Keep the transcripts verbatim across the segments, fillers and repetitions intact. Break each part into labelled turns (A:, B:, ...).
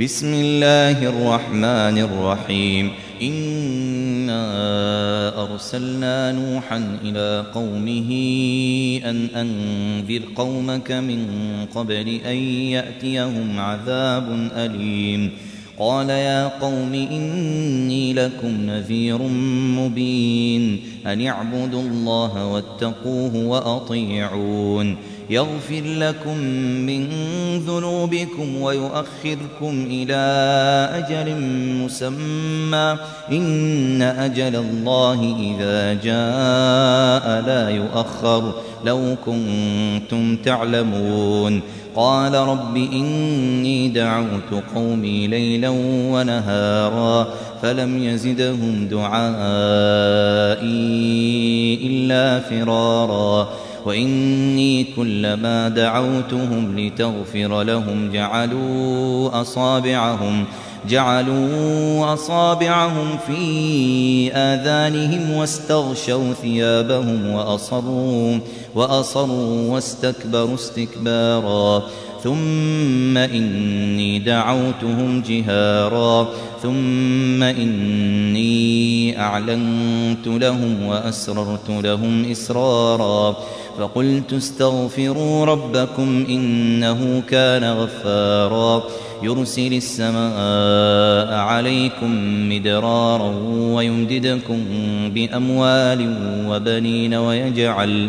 A: بسم الله الرحمن الرحيم إنا أرسلنا نوحا إلى قومه أن أنذر قومك من قبل أن يأتيهم عذاب أليم قال يا قوم إني لكم نذير مبين أن اعبدوا الله واتقوه وأطيعون يغفر لكم من ذنوبكم ويؤخركم إلى أجل مسمى إن أجل الله إذا جاء لا يؤخر لو كنتم تعلمون قال رب إني دعوت قومي ليلا ونهارا فلم يزدهم دعائي إلا فرارا وإني كلما دعوتهم لتغفر لهم جعلوا أصابعهم جعلوا أصابعهم في آذانهم واستغشوا ثيابهم وأصروا وأصروا واستكبروا استكبارا ثم إني دعوتهم جهارا ثم إني أعلنت لهم وأسررت لهم إسرارا فقلت استغفروا ربكم إنه كان غفارا يرسل السماء عليكم مدرارا ويمددكم بأموال وبنين ويجعل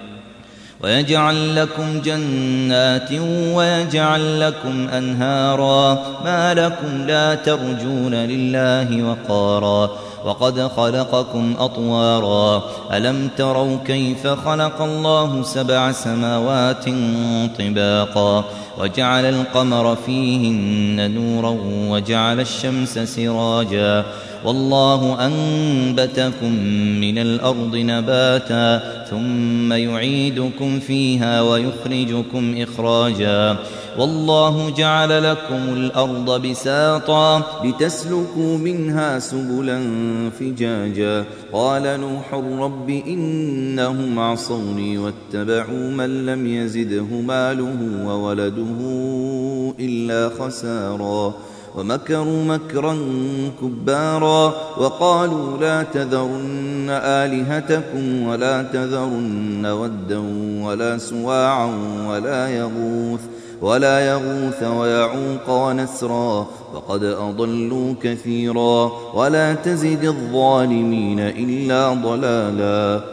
A: ويجعل لكم جنات ويجعل لكم أنهارا ما لكم لا ترجون لله وقارا وقد خلقكم أطوارا ألم تروا كيف خلق الله سبع سماوات طباقا وجعل القمر فيهن نورا وجعل الشمس سراجا والله أنبتكم من الأرض نباتا ثم يعيدكم فيها ويخرجكم إخراجا والله جعل لكم الأرض بساطا لتسلكوا منها سبلا فجاجا قال نوح رب إنهم عصوني واتبعوا من لم يزده ماله وولده إلا خسارا ومكروا مكرا كبارا وقالوا لا تذرن آلهتكم ولا تذرن ودا ولا سواعا ولا يغوث ولا يغوث ويعوق ونسرا وقد أضلوا كثيرا ولا تزد الظالمين إلا ضلالا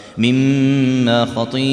A: مما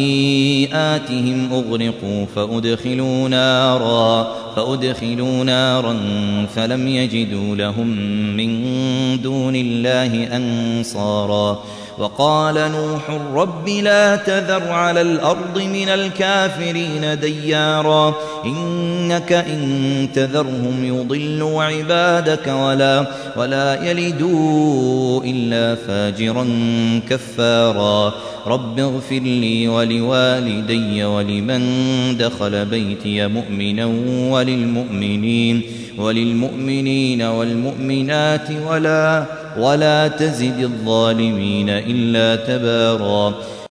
A: خطيئاتهم أغرقوا فأدخلوا نارا فأدخلوا نارا فلم يجدوا لهم من دون الله أنصارا وقال نوح رب لا تذر على الأرض من الكافرين ديارا إنك إن تذرهم يضلوا عبادك ولا, ولا يلدوا إلا فاجرا كفارا رب اغفر لي ولوالدي ولمن دخل بيتي مؤمنا وللمؤمنين وللمؤمنين والمؤمنات ولا, ولا تزد الظالمين إلا تبارا